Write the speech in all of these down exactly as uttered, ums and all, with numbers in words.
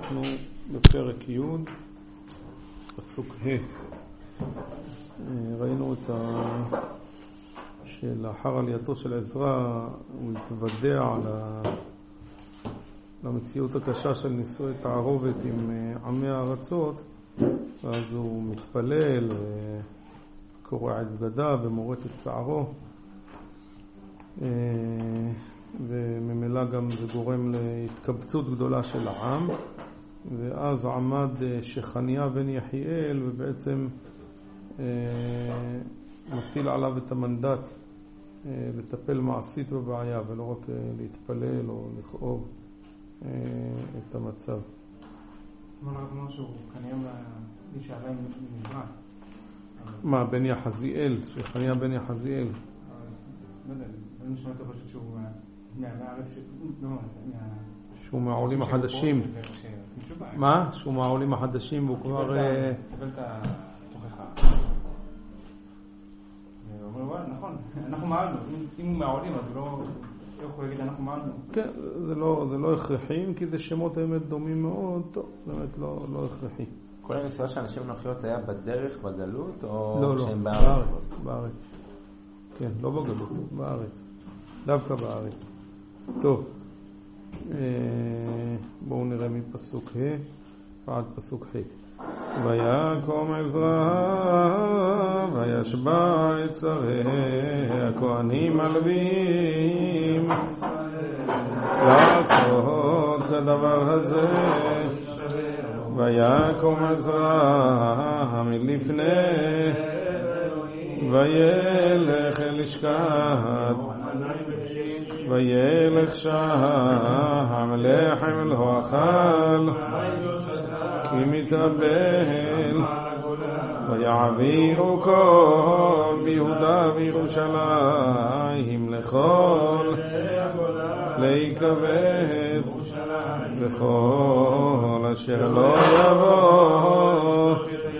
אנחנו בפרק י' פסוק ה'. ראינו את ה... שלאחר עלייתו של עזרא הוא התוודע על ה... למציאות הקשה של נישואי תערובת עם עמי הארצות, ואז הוא מתפלל וקורע את בגדיו ומורט את שערו, וממילא גם זה גורם להתקבצות גדולה של העם. ואז עמד שחניה בן יחיאל ובעצם מטיל עליו את המנדט לטפל מעשית בבעיה ולא רק להתפלל או לכאוב את המצב. מה לא משהו כנראה מי שעלה מזרח? מה, בן יחזיאל, שחניה בן יחזיאל. לא יודע, אני נשמע אותו פשוט שהוא מהארץ, לא מה, שהוא מהעולים החדשים. מה? שהוא מהעולים החדשים והוא כבר... קיבל את התוכחה. הוא אומר, וואלה, נכון, אנחנו מעלנו. אם הוא מהעולים, אז הוא לא יכול להגיד, אנחנו מעלנו. כן, זה לא הכרחי, כי זה שמות האמת דומים מאוד, טוב, באמת לא הכרחי. כל הניסיון שאנשים נוחיות היה בדרך, בגלות, או שהם בארץ? לא, לא, בארץ. כן, לא בגלות, בארץ. דווקא בארץ. טוב. בואו נראה מפסוק ה' ועד פסוק ח'. ויקום עזרא וישבע את שרי הכהנים הלוויים לעשות כדבר הזה. ויקום עזרא מלפני וילך אל לשכת וילך שם לחם לא אכל כי מתאבל ויעבירו כל ביהודה וירושלים לכל להיקבץ וכל אשר לא יבוא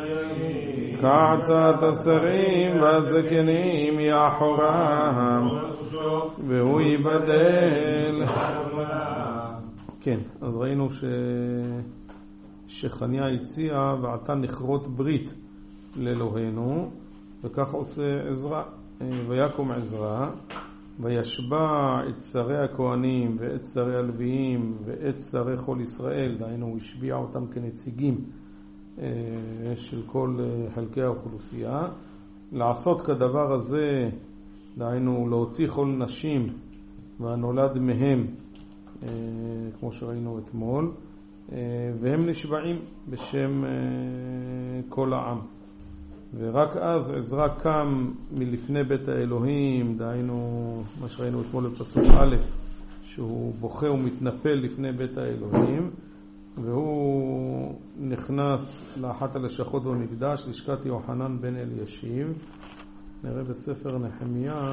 כעצת השרים והזקנים יאחורם והוא ייבדל. כן, אז ראינו ש... שחניה הציע ועתה נכרות ברית לאלוהינו, וכך עושה עזרא. ויקום עזרא וישבע את שרי הכהנים ואת שרי הלוויים ואת שרי כל ישראל, דהיינו הוא השביע אותם כנציגים של כל חלקי האוכלוסייה, לעשות כדבר הזה, דהיינו להוציא כל נשים והנולד מהם, כמו שראינו אתמול, והם נשבעים בשם כל העם. ורק אז עזרא קם מלפני בית האלוהים, דהיינו מה שראינו אתמול בפסוק א', שהוא בוכה ומתנפל לפני בית האלוהים, והוא נכנס לאחת הלשכות במקדש, לשכת יוחנן בן אלישיב. נראה בספר נחמיה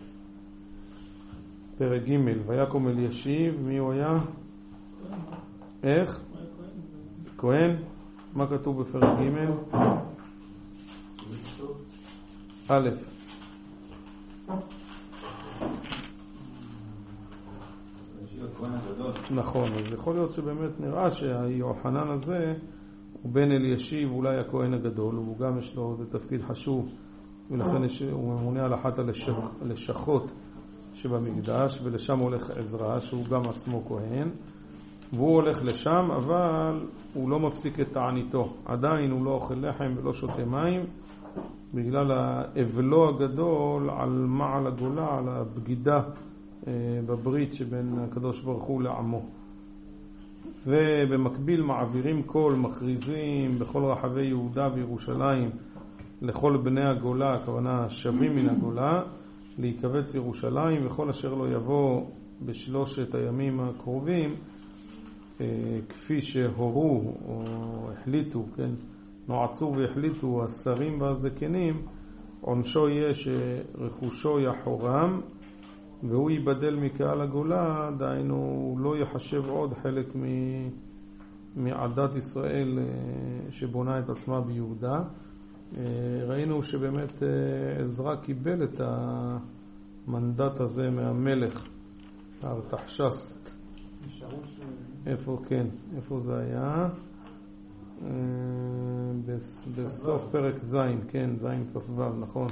פרק ג'. ויקום אלישיב, מי הוא היה? איך? כהן. מה כתוב בפרק ג'? א'. נכון, אז יכול להיות שבאמת נראה שהיוחנן הזה הוא בן אלישיב, אולי הכהן הגדול, והוא גם יש לו תפקיד חשוב, ולכן הוא ממונה על אחת הלשכות שבמקדש, ולשם הולך עזרא שהוא גם עצמו כהן, והוא הולך לשם, אבל הוא לא מפסיק את תעניתו. עדיין הוא לא אוכל לחם ולא שותה מים, בגלל האבלו הגדול על מעל הגולה, על הבגידה בברית שבין הקדוש ברוך הוא לעמו. ובמקביל מעבירים קול, מכריזים בכל רחבי יהודה וירושלים לכל בני הגולה, הכוונה שבים מן הגולה, להיקבץ ירושלים, וכל אשר לא יבוא בשלושת הימים הקרובים, כפי שהורו או החליטו, כן, נועצו והחליטו השרים והזקנים, עונשו יהיה שרכושו יחורם, והוא ייבדל מקהל הגולה, דהיינו הוא לא יחשב עוד חלק מעדת ישראל שבונה את עצמה ביהודה. ראינו שבאמת עזרא קיבל את המנדט הזה מהמלך ארתחשסט. נשארו איפה, כן, איפה זה היה? בסוף פרק זין, כן, זין כ"ו, נכון.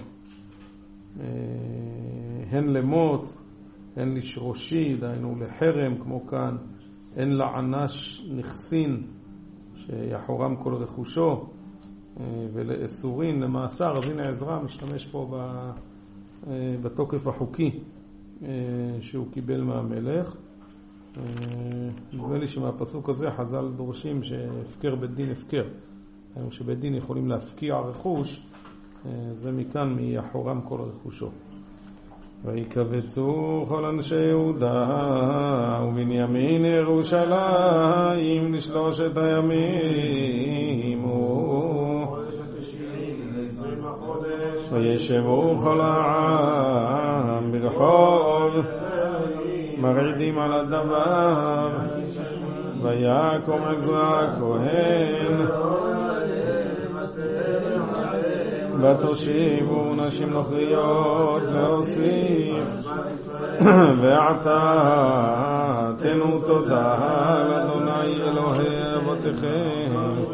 הן למות, הן לשרושי, דהיינו לחרם, כמו כאן, הן לענש נכסין, שיחורם כל רכושו, ולאסורין, למאסר. אז הנה עזרא משתמש פה בתוקף החוקי שהוא קיבל מהמלך. נדמה לי שמהפסוק הזה חז"ל דורשים שהפקר בית דין הפקר, שבית דין יכולים להפקיע רכוש, זה מכאן מיחורם כל רכושו. ויקבצו כל אנשי יהודה ובנימין ירושלים לשלושת הימים, וישבו כל העם ברחוב מרעידים על הדבר, ויקום עזרא הכהן ותושיבו נשים נוכריות להוסיף, ועתה תנו תודה לאדוני אלוהי אבותיכם,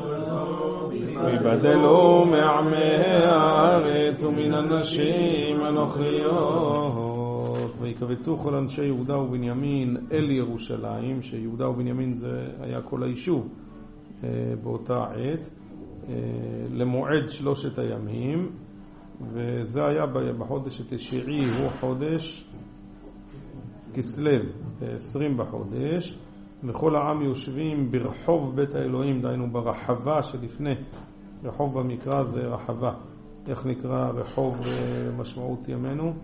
ויבדלו מעמי הארץ ומן הנשים הנוכריות. ויקבצו כל אנשי יהודה ובנימין אל ירושלים, שיהודה ובנימין זה היה כל היישוב באותה עת, למועד שלושת הימים, וזה היה בחודש התשיעי, הוא חודש כסלו, עשרים בחודש, וכל העם יושבים ברחוב בית האלוהים, דהיינו ברחבה שלפני. רחוב במקרא זה רחבה. איך נקרא רחוב משמעות ימינו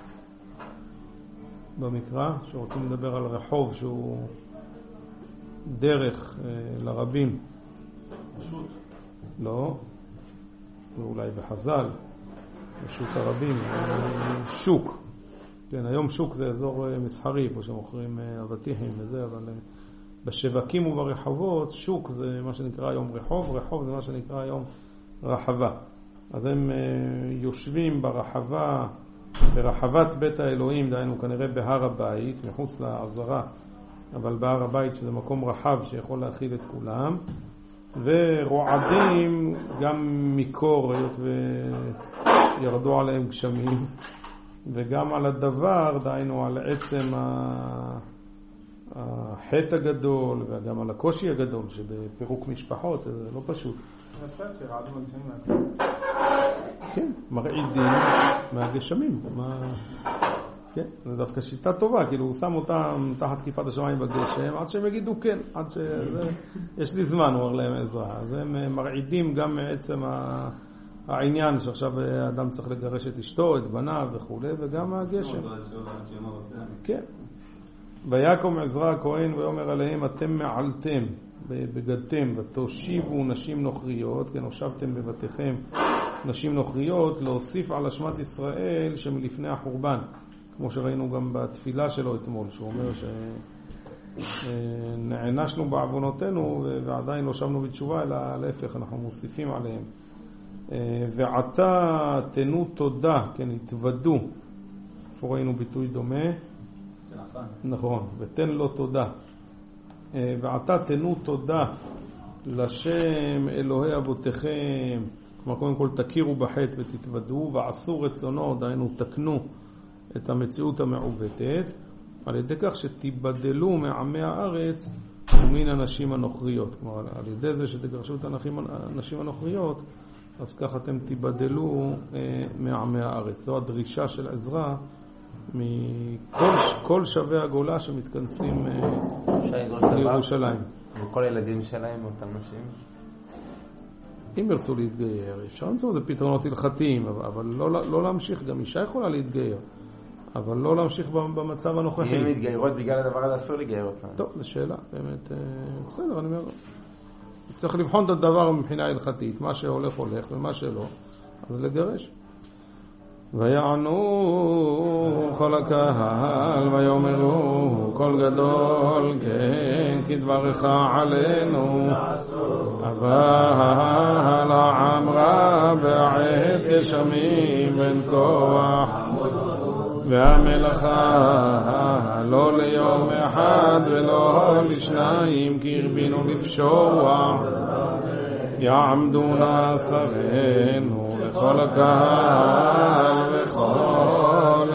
במקרא? שרוצים לדבר על רחוב שהוא דרך לרבים. פשוט לא, ואולי בחז"ל, בשוק הרבים, שוק. כן, היום שוק זה אזור מסחרי, פה שמוכרים אבטיחים וזה, אבל בשווקים וברחובות, שוק זה מה שנקרא היום רחוב, רחוב זה מה שנקרא היום רחבה. אז הם יושבים ברחבה, ברחבת בית האלוהים, דהיינו כנראה בהר הבית, מחוץ לעזרה, אבל בהר הבית שזה מקום רחב שיכול להכיל את כולם, ורועדים גם מקור, היות וירדו עליהם גשמים, וגם על הדבר, דהיינו על עצם החטא הגדול, וגם על הקושי הגדול שבפירוק משפחות, זה לא פשוט. אני חושב שרעדו בגשמים. כן, מרעידים מהגשמים. כן, זה דווקא שיטה טובה, כאילו הוא שם אותם תחת כיפת השמיים בגשם, עד שהם יגידו כן, עד ש... יש לי זמן, הוא אומר להם עזרה. אז הם מרעידים גם מעצם העניין שעכשיו האדם צריך לגרש את אשתו, את בניו וכו', וגם מהגשם. כן. ויקום עזרא הכהן ויאמר עליהם, אתם מעלתם בגדתם ותושיבו נשים נוכריות, כן, הושבתם בבתיכם נשים נוכריות, להוסיף על אשמת ישראל שמלפני החורבן. כמו שראינו גם בתפילה שלו אתמול, שהוא אומר שנענשנו בעוונותינו ועדיין לא שבנו בתשובה, אלא להפך, אנחנו מוסיפים עליהם. ועתה תנו תודה, כן, התוודו. איפה ראינו ביטוי דומה? נכון, ותן לו תודה. ועתה תנו תודה לשם אלוהי אבותיכם, כלומר קודם כל תכירו בחטא ותתוודו, ועשו רצונו, דהיינו תקנו את המציאות המעוותת, על ידי כך שתיבדלו מעמי הארץ ומן הנשים הנוכריות. כלומר, על ידי זה שתגרשו את הנשים הנוכריות, אז כך אתם תיבדלו אה, מעמי הארץ. זו הדרישה של עזרא מכל כל שבי הגולה שמתכנסים אה, לירושלים. וכל הילדים שלהם, אותם נשים? אם ירצו להתגייר, אפשר למצוא את זה פתרונות הלכתיים, אבל לא, לא להמשיך, גם אישה יכולה להתגייר. אבל לא להמשיך במצב הנוכחי. אם הם מתגיירות בגלל הדבר הזה, אסור לגייר אותם. טוב, זו שאלה, באמת, בסדר, אני אומר, צריך לבחון את הדבר מבחינה הלכתית, מה שהולך הולך ומה שלא, אז לגרש. ויענו כל הקהל ויאמרו קול גדול, כן, כדברך עלינו, אבל העם רע בעת גשמים אין כוח, והמלאכה לא ליום אחד ולא לשניים, כי הרבינו לפשוע. יעמדו נאסרנו לכל הקהל וכל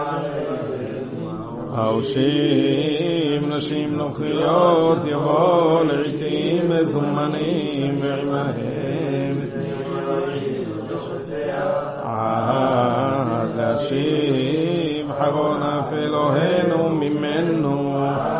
האושים נשים נוכריות יבוא לעתים מזומנים ועמהם עד להשיב חרון אף אלוהינו ממנו.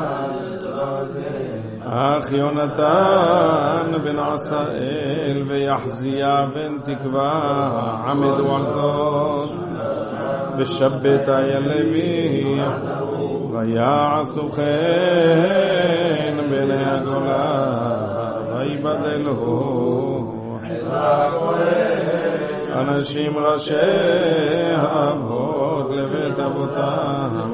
אך יונתן בן עשאל ויחזיה בן תקווה עמדו על זאת, ושבת היה לוי ויעשו כן בני הגולה ויבדלו אנשים ראשי אבות לבית אבותם,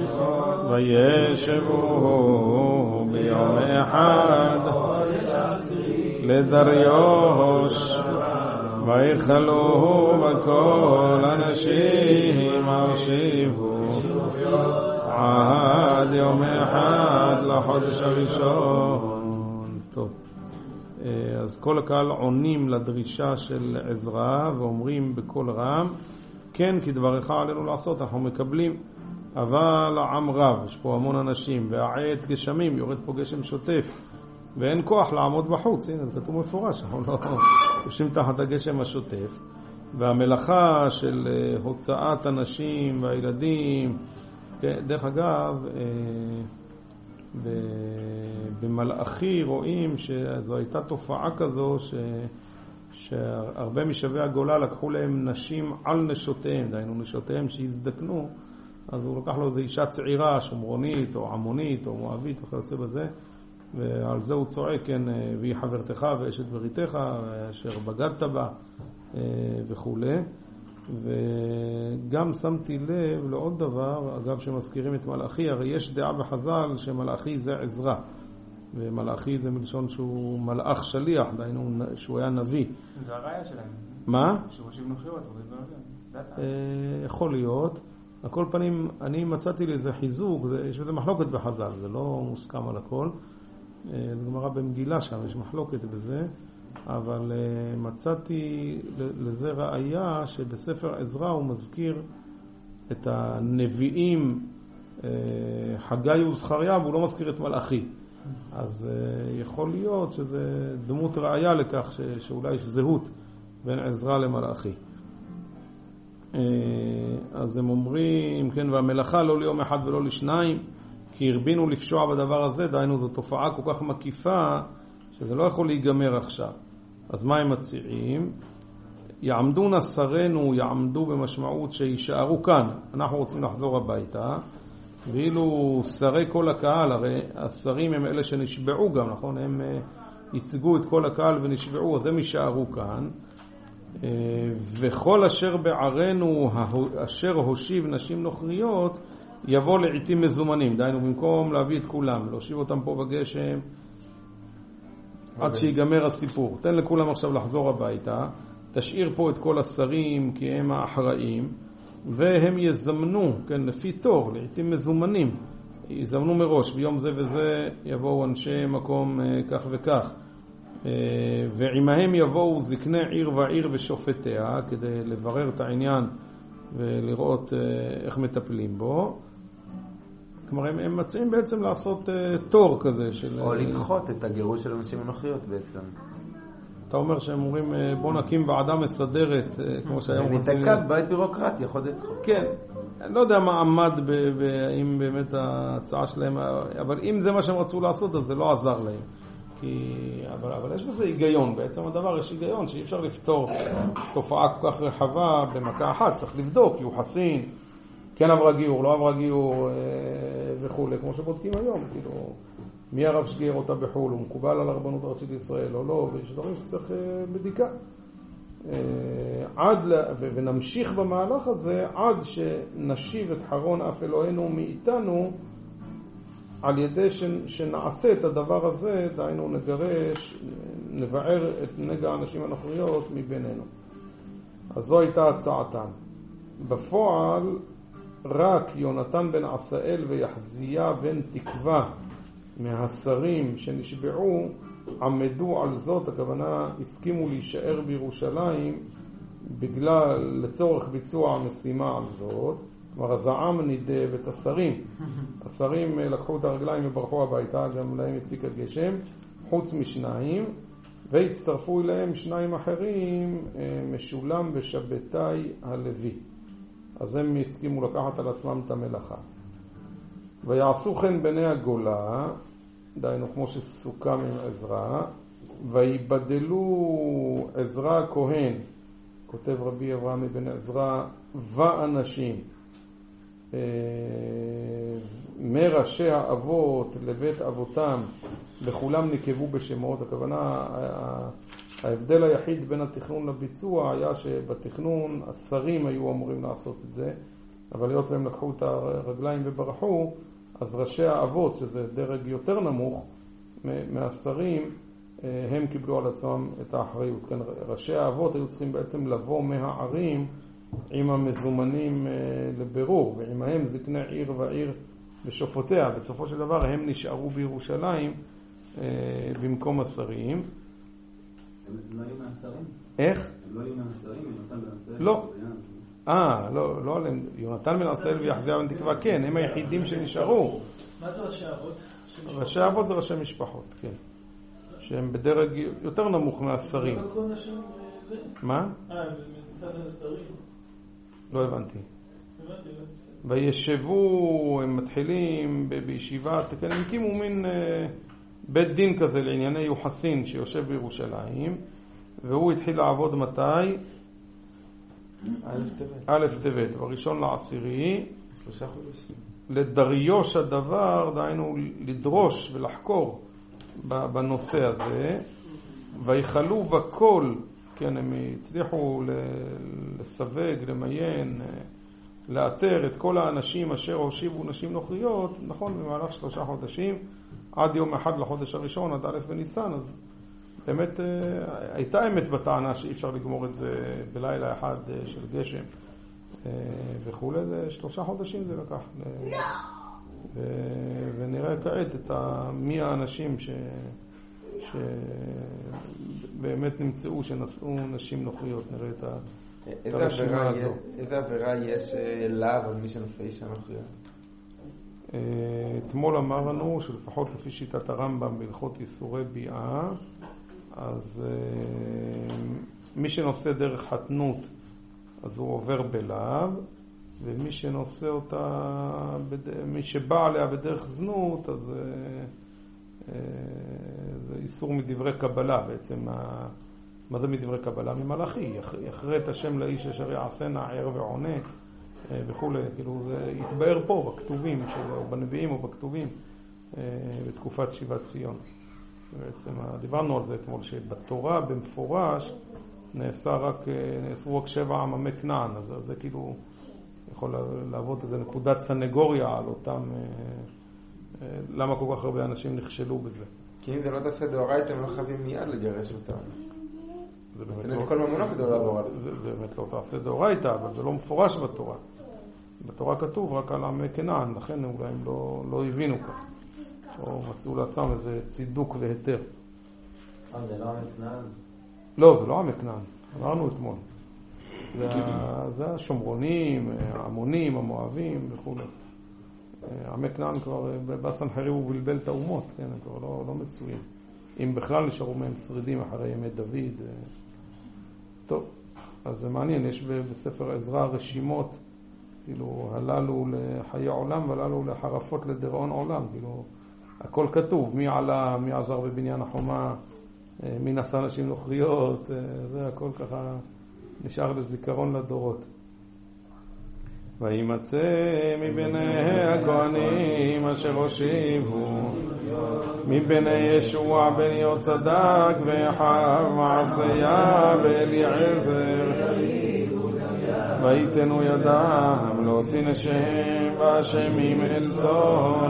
וישבו ביום אחד לדריוש, ויחלו בכל אנשים הרשיבו עד יום אחד לחודש הראשון. טוב, אז כל הקהל עונים לדרישה של עזרא ואומרים בכל רם, כן, כי דברך עלינו לעשות, אנחנו מקבלים. אבל העם רב, יש פה המון אנשים, והעת גשמים, יורד פה גשם שוטף, ואין כוח לעמוד בחוץ. הנה, זה כתוב מפורש, אנחנו לא יושבים תחת הגשם השוטף. והמלאכה של הוצאת אנשים והילדים, דרך אגב, במלאכי רואים שזו הייתה תופעה כזו ש... שהרבה משבי הגולה לקחו להם נשים על נשותיהם, דהיינו נשותיהם שהזדקנו, אז הוא לקח לו איזו אישה צעירה, שומרונית או עמונית או מואבית וכיוצא בזה, ועל זה הוא צועק, כן, והיא חברתך ואשת בריתך אשר בגדת בה וכו'. וגם שמתי לב לעוד דבר, אגב שמזכירים את מלאכי, הרי יש דעה בחז"ל שמלאכי זה עזרא, ומלאכי זה מלשון שהוא מלאך שליח, דהיינו שהוא היה נביא. זה הראיה שלהם. מה? שהוא הושיב נוכריות, יכול להיות. על כל פנים, אני מצאתי לזה חיזוק, יש בזה מחלוקת בחז"ל, זה לא מוסכם על הכל. זה גמרא במגילה שם, יש מחלוקת בזה, אבל מצאתי לזה ראיה שבספר עזרא הוא מזכיר את הנביאים חגי וזכריה, והוא לא מזכיר את מלאכי. אז יכול להיות שזה דמות ראיה לכך ש, שאולי יש זהות בין עזרא למלאכי. אז הם אומרים, כן, והמלאכה לא ליום אחד ולא לשניים, כי הרבינו לפשוע בדבר הזה, דהיינו זו תופעה כל כך מקיפה שזה לא יכול להיגמר עכשיו. אז מה הם מציעים? יעמדו נסרנו, יעמדו במשמעות שישארו כאן, אנחנו רוצים לחזור הביתה, ואילו שרי כל הקהל, הרי השרים הם אלה שנשבעו גם, נכון? הם ייצגו את כל הקהל ונשבעו, אז הם יישארו כאן. וכל אשר בערנו אשר הושיב נשים נוכריות יבוא לעתים מזומנים, דהיינו במקום להביא את כולם, להושיב אותם פה בגשם עד שיגמר הסיפור, תן לכולם עכשיו לחזור הביתה, תשאיר פה את כל השרים כי הם האחראים, והם יזמנו, כן, לפי תור, לעתים מזומנים, יזמנו מראש, ביום זה וזה יבואו אנשי מקום כך וכך, ועימהם יבואו זקני עיר ועיר ושופטיה, כדי לברר את העניין ולראות איך מטפלים בו. כלומר, הם, הם מציעים בעצם לעשות תור כזה של... או לדחות את הגירוש של אנשים הנוכריות בעצם. אתה אומר שהם אומרים, בוא נקים ועדה מסדרת, כמו שהיום רוצים... נתקע בית בירוקרטי, יכול לדחות. כן, אני לא יודע מה עמד, אם באמת ההצעה שלהם, אבל אם זה מה שהם רצו לעשות, אז זה לא עזר להם. כי... אבל, אבל יש בזה היגיון, בעצם הדבר יש היגיון שאי אפשר לפתור תופעה כל כך רחבה במכה אחת, צריך לבדוק, כי הוא חסין, כן עברה גיור, לא עברה גיור וכו', כמו שבודקים היום, כאילו, מי הרב שגייר אותה בחול, הוא מקובל על הרבנות הראשית לישראל או לא, ויש דברים שצריך בדיקה. עד, ונמשיך במהלך הזה עד שנשיב את חרון אף אלוהינו מאיתנו, על ידי שנעשה את הדבר הזה, דהיינו נגרש, נבער את נגע האנשים הנוכריות מבינינו. אז זו הייתה הצעתן. בפועל, רק יונתן בן עשאל ויחזיה בן תקווה מהשרים שנשבעו עמדו על זאת, הכוונה הסכימו להישאר בירושלים בגלל לצורך ביצוע המשימה על זאת. כלומר הזעם נידב את השרים, השרים לקחו את הרגליים וברחו הביתה, גם להם הציק הגשם, חוץ משניים, והצטרפו אליהם שניים אחרים, משולם ושבתאי הלוי. אז הם הסכימו לקחת על עצמם את המלאכה. ויעשו כן בני הגולה, דיינו כמו שסוכם עם עזרא, ויבדלו עזרא הכהן, כותב רבי אברהם בן עזרא, ואנשים מראשי האבות לבית אבותם, לכולם נקבו בשמות. הכוונה, ההבדל היחיד בין התכנון לביצוע היה שבתכנון השרים היו אמורים לעשות את זה, אבל היות והם לקחו את הרגליים וברחו, אז ראשי האבות, שזה דרג יותר נמוך מהשרים, הם קיבלו על עצמם את האחריות. כן, ראשי האבות היו צריכים בעצם לבוא מהערים עם המזומנים לבירור, ועמהם זקני עיר ועיר ושופטיה. בסופו של דבר הם נשארו בירושלים במקום השרים. הם לא היו מהשרים? איך? הם לא היו מהשרים? יונתן בן עשאל? לא. אה, לא, לא עליהם. יונתן בן עשאל ויחזיה בן תקווה, כן, הם היחידים שנשארו. מה זה ראשי האבות? ראשי האבות זה ראשי משפחות, כן. שהם בדרג יותר נמוך מהשרים. מה? אה, מצד השרים. לא הבנתי. הבנתי, הבנתי. וישבו, הם מתחילים בישיבה, הם הקימו מין בית דין כזה לענייני יוחסין שיושב בירושלים, והוא התחיל לעבוד מתי? א' טבת, בראשון לעשירי, שלושה חודשים. לדריוש הדבר, דהיינו לדרוש ולחקור בנושא הזה, ויחלו בכל, כן, הם הצליחו לסווג, למיין, לאתר את כל האנשים אשר הושיבו נשים נוכריות, נכון, במהלך שלושה חודשים, עד יום אחד לחודש הראשון, עד א' בניסן. אז באמת הייתה אמת בטענה שאי אפשר לגמור את זה בלילה אחד של גשם וכו'. זה שלושה חודשים זה לקח. ונראה כעת את מי האנשים ש... שבאמת נמצאו שנשאו נשים נוכריות. נראה את ה... איזה עבירה יש לה על מי שנושא אישה נוכריה? אתמול אמרנו שלפחות לפי שיטת הרמב"ם בהלכות איסורי ביאה, אז מי שנושא דרך חתנות אז הוא עובר בלאו, ומי שנושא אותה, מי שבא עליה בדרך זנות, אז זה איסור מדברי קבלה בעצם. מה זה מדברי קבלה? ממלאכי, יחרה את השם לאיש אשר יעשנה ער ועונה וכו'. כאילו זה יתבאר פה בכתובים, או בנביאים או בכתובים, בתקופת שיבת ציון. בעצם דיברנו על זה אתמול, שבתורה במפורש נעשה רק, נעשו רק שבע עממי כנען, אז זה כאילו יכול לעבוד איזה נקודת סנגוריה על אותם, למה כל כך הרבה אנשים נכשלו בזה. כי אם זה לא תעשה דאורייתא, הם לא חייבים מיד לגרש אותם. זה באמת לא, כל ממונו כדי לעבור על זה. זה באמת לא תעשה דאורייתא, אבל זה לא מפורש בתורה. בתורה כתוב רק על עמי כנען, לכן אולי הם לא, לא הבינו כך, או מצאו לעצמם איזה צידוק והיתר. אה, זה לא עמי כנען? לא, זה לא עמי כנען, אמרנו אתמול. זה, זה השומרונים, העמונים, המואבים וכו'. עמי כנען כבר, בסנחריב הוא בלבל את האומות, כן, הם כבר לא, לא מצויים. אם בכלל נשארו מהם שרידים אחרי ימי דוד. טוב, אז זה מעניין, יש בספר עזרא רשימות, כאילו, הללו לחיי עולם והללו לחרפות לדיראון עולם, כאילו, הכל כתוב, מי עלה, מי עזר בבניין החומה, מי נשא נשים נוכריות, זה הכל ככה נשאר לזיכרון לדורות. וימצא מביני הכהנים אשר הושיבו מביני ישוע בן יהוצדק ואחיו מעשיה ואליעזר, ויתנו ידם להוציא נשיהם ואשמים אל צאן,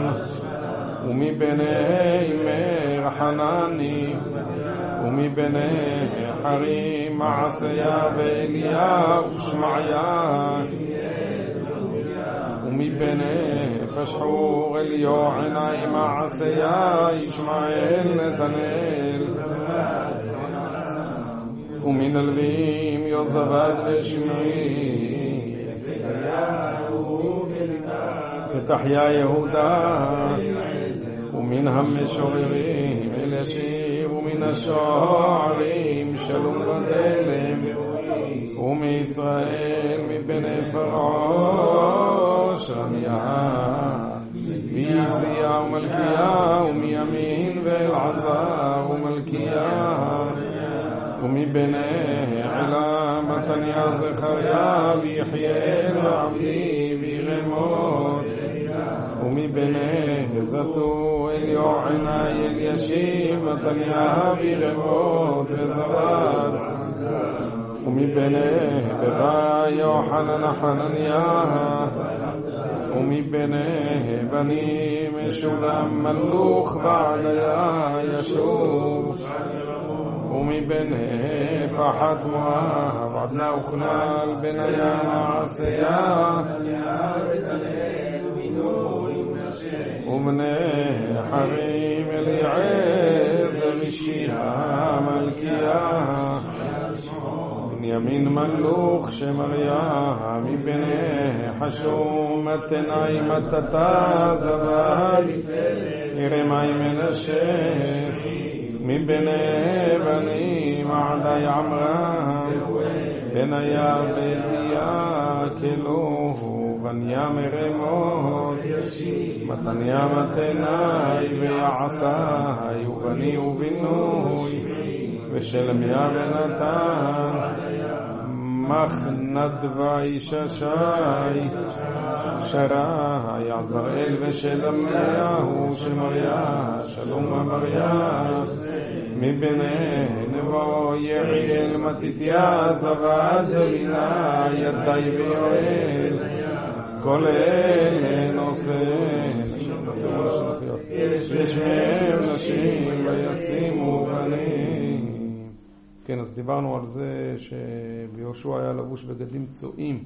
ומבני מאיר חנני ומבני חרים מעשיה ואליה ושמעיה, ומבני פשחור אליו עיני מעשיה ישמעאל נתנאל ומן הלווים יוזבד ושמעי ותחיה יהודה ומן המשוררים אלישיב ומן השוערים שלום ודלם ומישראל מבני פרעה שלמיה ויזיה ומלכיה ומימין ואלעזר ומלכיה ומבני עלה מתניה זכריה ויחיאל ועבדי וירמות ומבני זתו אליהו עיני אלישיב מתניה וירמות וזבד ומבני ברה יוחנן חנניה ומבני בני משולם מלוך בעדיה ישוב ומבני פחת מואב עדנה וכנעל בניה מעשיה ובני חרים אליעזר אישיה מלכיה בנימין מלוך שמריה מבני חשום מתנאי מתתה זבד ירמי מנשה מבני בנים עדי עמרם בניה ביתיה כלוהו בניה מרמות מתניה מתנאי ויעשי ובני ובינוי ושלמיה ונתן מחנדבה אישה שי שרה יעזראל ושלמיהו שמריה שלום אמריה מבני נבו יריאל מתתיה זבד זלינה ידי ויואל כל אלה נושא ושמם נשים וישימו בנים. כן, אז דיברנו על זה שביהושע היה לבוש בגדים צועים,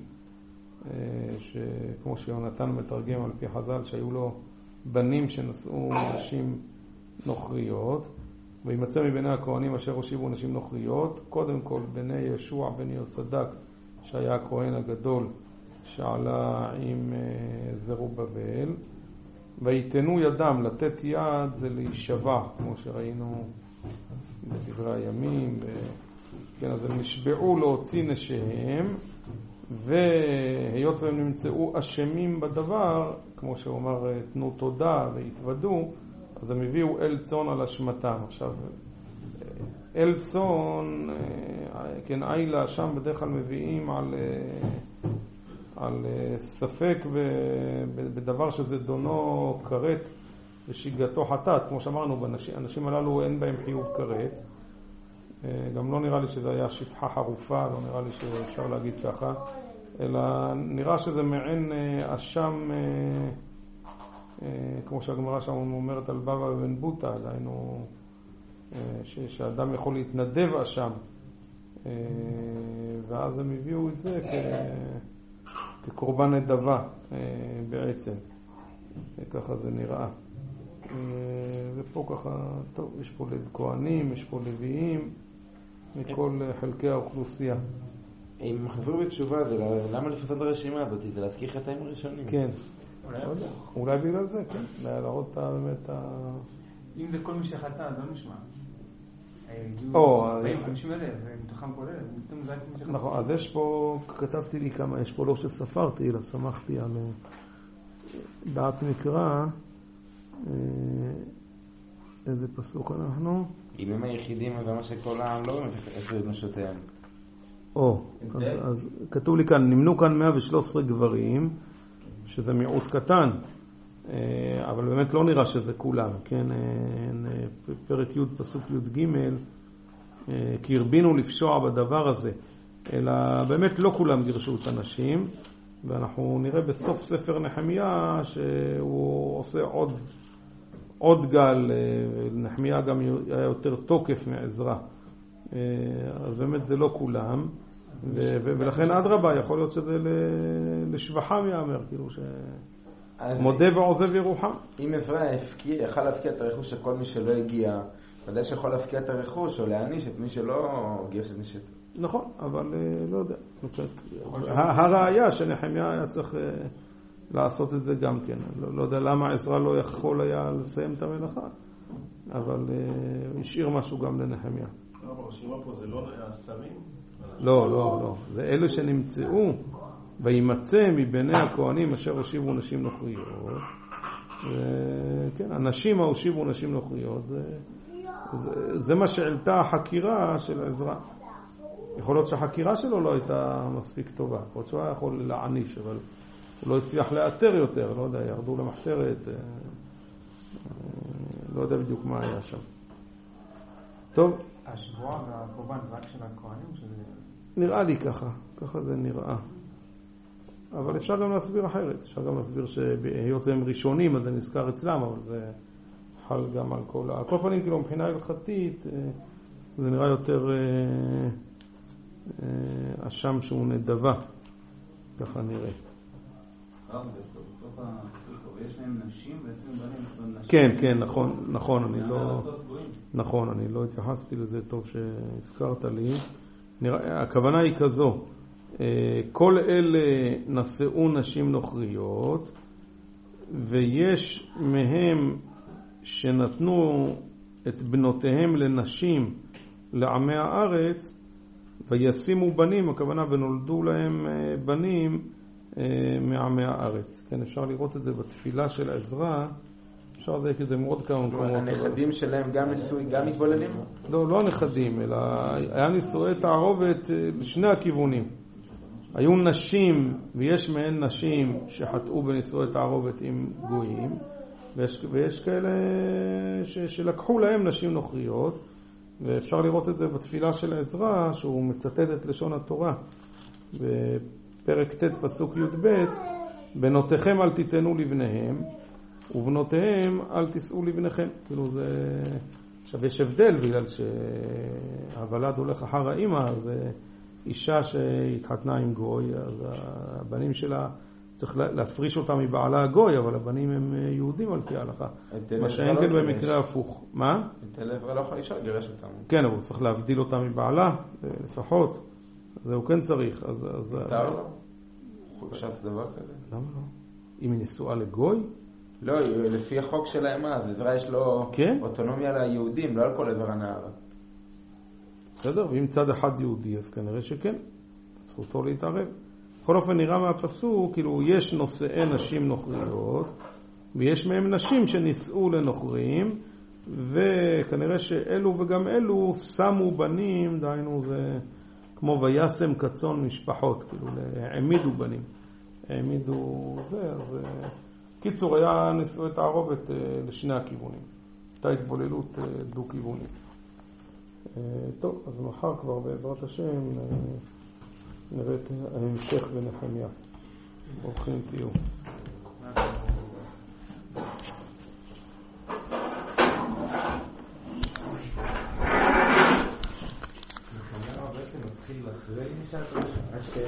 שכמו שיונתן מתרגם על פי חז"ל שהיו לו בנים שנשאו נשים נוכריות, וימצא מבני הכהנים אשר הושיבו נשים נוכריות, קודם כל בני ישוע בן יהוצדק שהיה הכהן הגדול שעלה עם זרובבל, ויתנו ידם, לתת יד זה להישבע, כמו שראינו בדברי הימים, ו... כן, אז הם נשבעו להוציא נשיהם, והיות והם נמצאו אשמים בדבר, כמו שהוא אמר, תנו תודה והתוודו, אז הם הביאו אל צאן על אשמתם. עכשיו, אל צאן, כן, אילה, שם בדרך כלל מביאים על, על ספק בדבר שזה דונו כרת ושיגתו חטאת. כמו שאמרנו, אנשים הללו אין בהם חיוב כרת. גם לא נראה לי שזה היה שפחה חרופה, לא נראה לי שאפשר להגיד ככה, אלא נראה שזה מעין אשם, כמו שהגמרא שם אומרת על בבא ובן בוטה, דהיינו שאדם יכול להתנדב אשם, ואז הם הביאו את זה כקורבן נדבה בעצם, ככה זה נראה. ופה ככה, טוב, יש פה כהנים, יש פה לוויים, מכל חלקי האוכלוסייה. אם חזרו בתשובה, למה לפסות הרשימה הזאת? זה להזכיר חטאים ראשונים. כן. אולי בגלל זה, כן. להראות באמת ה... אם זה כל מי שחטא, אז לא נשמע. או, אנשים האלה, ומתוכם כל אלה. נכון, אז יש פה, כתבתי לי כמה, יש פה לא שספרתי, אלא שמחתי על דעת מקרא, איזה פסוק אנחנו? אם הם היחידים, אז מה שכל העם לא עשו את נשותיהם. או, אז, אז כתוב לי כאן, נמנו כאן מאה ושלוש עשרה גברים, שזה מיעוט קטן, אבל באמת לא נראה שזה כולם, כן? פרק י' פסוק י' ג' כי הרבינו לפשוע בדבר הזה, אלא באמת לא כולם גירשו את הנשים, ואנחנו נראה בסוף ספר נחמיה שהוא עושה עוד עוד גל, נחמיה גם היה יותר תוקף מעזרה, אז באמת זה לא כולם, ו- ו- ולכן אדרבה, יכול להיות שזה ל- לשבחם יאמר, כאילו ש... אז מודה ועוזב ירוחם. אם עזרא הפקיע, יכל להפקיע את הרכוש של כל מי שלא הגיע, ודאי שיכול להפקיע את הרכוש או להעניש את מי שלא גיוס את נשתו. נכון, אבל לא יודע. הראיה שנחמיה היה צריך לעשות את זה גם כן. לא, לא יודע למה עזרא לא יכול היה לסיים את המלאכה, אבל השאיר משהו גם לנחמיה. לא, ברשימה פה זה לא השרים? לא, לא, לא. זה אלה שנמצאו וימצא מביני הכהנים אשר הושיבו נשים נוכריות. כן, הנשים הושיבו נשים נוכריות. זה, זה, זה מה שהעלתה החקירה של עזרא. יכול להיות שהחקירה שלו לא הייתה מספיק טובה. יכול להיות שהוא היה יכול להעניש, אבל הוא לא הצליח לאתר יותר. לא יודע, ירדו למחתרת. לא יודע בדיוק מה היה שם. טוב. השבועה והקורבן זה רק של הכהנים? נראה לי ככה. ככה זה נראה. אבל אפשר גם להסביר אחרת. אפשר גם להסביר שהיות והם ראשונים, אז זה נזכר אצלם, אבל זה חל גם על כל... על כל פנים, כאילו, מבחינה הלכתית, זה נראה יותר אשם שהוא נדבה. ככה נראה. בסוף הפסוק, יש להם נשים ועשרים בנים. כן, כן, נכון, נכון, אני לא... נכון, אני לא התייחסתי לזה, טוב שהזכרת לי. הכוונה היא כזו, כל אלה נשאו נשים נוכריות, ויש מהם שנתנו את בנותיהם לנשים לעמי הארץ, וישימו בנים, הכוונה ונולדו להם בנים מעמי הארץ. כן, אפשר לראות את זה בתפילה של עזרא, אפשר לדייק את זה מאוד כמה מקומות. הנכדים שלהם גם נישואי, גם מתבוללים? לא, לא הנכדים, אלא היה נישואי תערובת לשני הכיוונים. היו נשים, ויש מהן נשים שחטאו בנישואי תערובת עם גויים, ויש, ויש כאלה ש, שלקחו להם נשים נוכריות, ואפשר לראות את זה בתפילה של עזרא, שהוא מצטט את לשון התורה. בפרק ט' פסוק י"ב, בנותיכם אל תיתנו לבניהם, ובנותיהם אל תישאו לבניכם. כאילו זה... עכשיו יש הבדל, בגלל שהוולד הולך אחר האמא, אז אישה שהתחתנה עם גוי, אז הבנים שלה צריך להפריש אותם מבעלה הגוי, אבל הבנים הם יהודים על פי ההלכה. מה שאין כן במקרה הפוך. מה? את עזרא לא יכול אישה לגרש אותם. כן, אבל הוא צריך להבדיל אותם מבעלה, לפחות. זה הוא כן צריך. מותר לו? אפשר לעשות דבר כזה? למה לא? אם היא נשואה לגוי? לא, לפי החוק שלהם אז, עזרא יש לו אוטונומיה ליהודים, לא על כל עבר הנהר. בסדר, ואם צד אחד יהודי, אז כנראה שכן. זכותו להתערב. בכל אופן נראה מהפסוק, כאילו יש נושאי נשים נוכריות, ויש מהם נשים שנישאו לנוכרים, וכנראה שאלו וגם אלו שמו בנים, דהיינו זה כמו וישם כצאן משפחות, כאילו העמידו בנים. העמידו זה, אז... קיצור, היה נישואי תערובת לשני הכיוונים. הייתה התבוללות דו-כיוונית. טוב, אז מחר כבר בעזרת השם נראה את ההמשך בנחמיה. ברוכים תהיו. נחמיה בעצם מתחיל אחרי נשאר